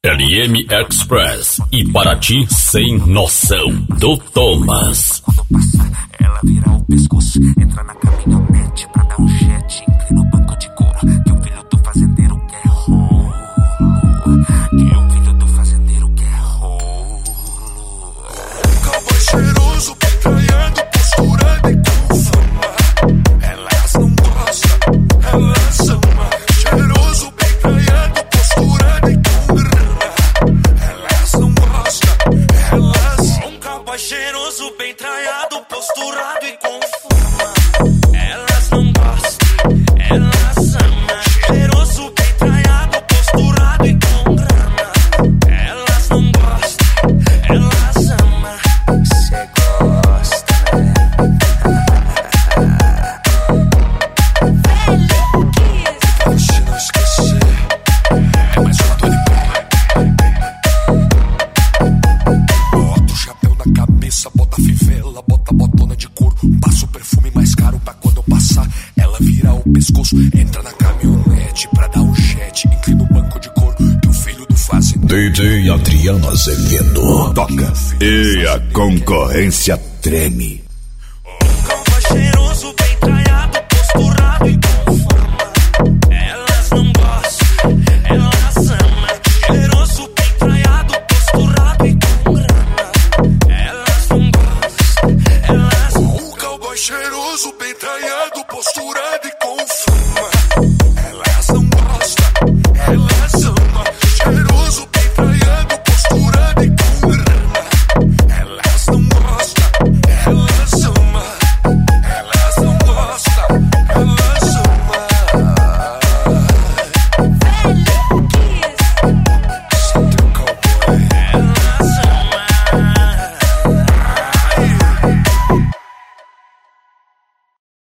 LM Express e Paraty Sem Noção, do Thomas. Quando passar, ela vira o pescoço, entra na caminhonete pra dar um jet, inclina o banco de couro, que o filho do fazendeiro quer rolo, que o filho do fazendeiro quer rolo. Cowboy cheiroso, picanhando, posturando e com fama. Elas não gostam, elas amam. Cheiroso, picanhando, posturando e com grana. Elas não gostam, elas amam. Um cowboy cheiroso, bem traiado, posturado e com fama. Elas não gostam, elas amam. Cheiroso, bem traiado, posturado e com grana. Elas não gostam, elas amam. Cê gosta, né? Pra você não esquecer, é mais uma dor de bota o chapéu na cabeça, bota a fivela, bota a botona de couro, passa o perfume mais caro pra quando eu passar, ela vira o pescoço, entra na caminhonete pra dar um jet, inclina o banco de couro, que o filho do fazendeiro. DJ Adriano Azevedo toca e a concorrência treme.